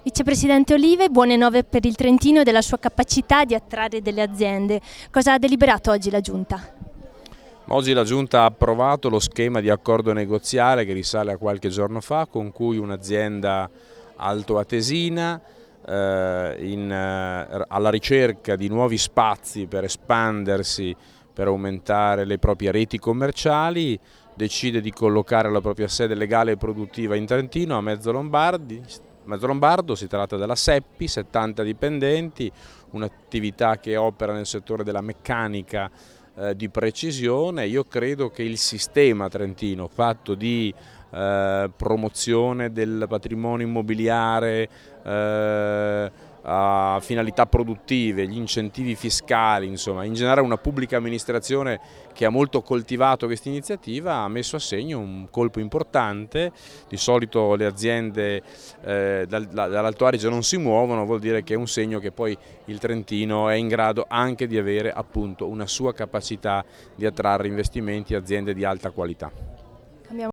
Vicepresidente Olive, buone nuove per il Trentino e della sua capacità di attrarre delle aziende. Cosa ha deliberato oggi la Giunta? Oggi la Giunta ha approvato lo schema di accordo negoziale che risale a qualche giorno fa, con cui un'azienda altoatesina alla ricerca di nuovi spazi per espandersi, per aumentare le proprie reti commerciali, decide di collocare la propria sede legale e produttiva in Trentino a Mezzolombardo. Si tratta della Seppi, 70 dipendenti, un'attività che opera nel settore della meccanica di precisione. Io credo che il sistema trentino, fatto di promozione del patrimonio immobiliare a finalità produttive, gli incentivi fiscali, insomma, in generale una pubblica amministrazione che ha molto coltivato questa iniziativa, ha messo a segno un colpo importante. Di solito le aziende dall'Alto Adige non si muovono, vuol dire che è un segno che poi il Trentino è in grado anche di avere appunto una sua capacità di attrarre investimenti e aziende di alta qualità.